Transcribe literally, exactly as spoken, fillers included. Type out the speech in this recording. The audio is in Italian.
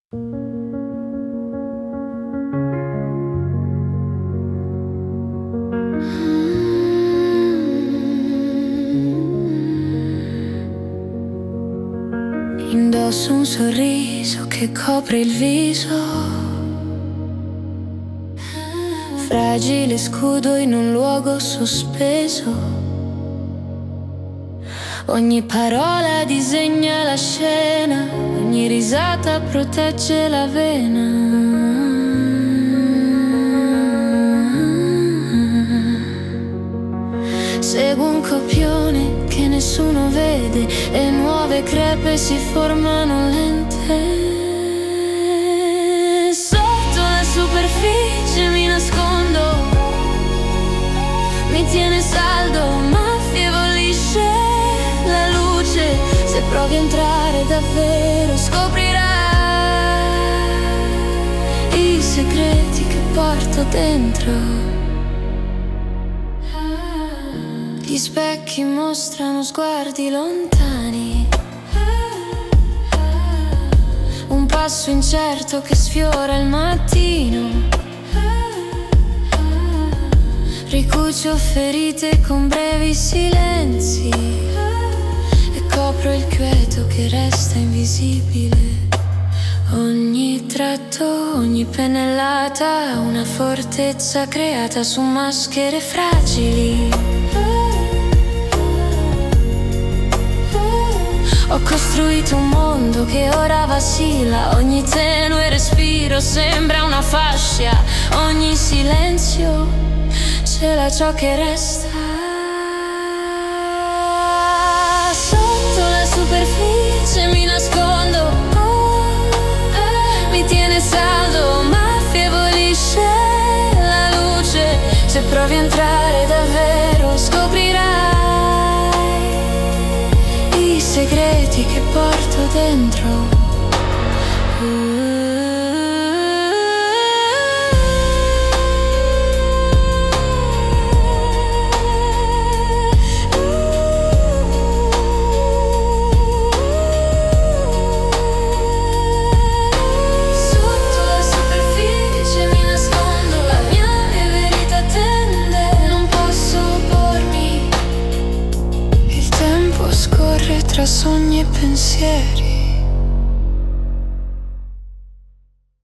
Indosso un sorriso che copre il viso, fragile scudo in un luogo sospeso. Ogni parola disegna la scena, ogni risata protegge la vena. Seguo un copione che nessuno vede e nuove crepe si formano lente. Sotto la superficie mi nascondo, mi tiene saldo ma affievolisce la luce. Se provi a entrare davvero scoprirai i segreti che porto dentro. Gli specchi mostrano sguardi lontani, un passo incerto che sfiora il mattino. Ricucio ferite con brevi silenzi e copro il quieto che resta invisibile. Ogni tratto, ogni pennellata, una fortezza creata su maschere fragili. Ho costruito un mondo che ora vacilla, ogni tenue respiro sembra una fascia, ogni silenzio cela ciò che resta. Sotto la superficie mi nascondo, oh, mi tiene saldo ma affievolisce la luce. Se provi a entrare davvero scoprirai i segreti che porto dentro. Sotto la superficie mi nascondo, la mia verità tende, non posso oppormi. Il tempo scorre tra sogni e pensieri.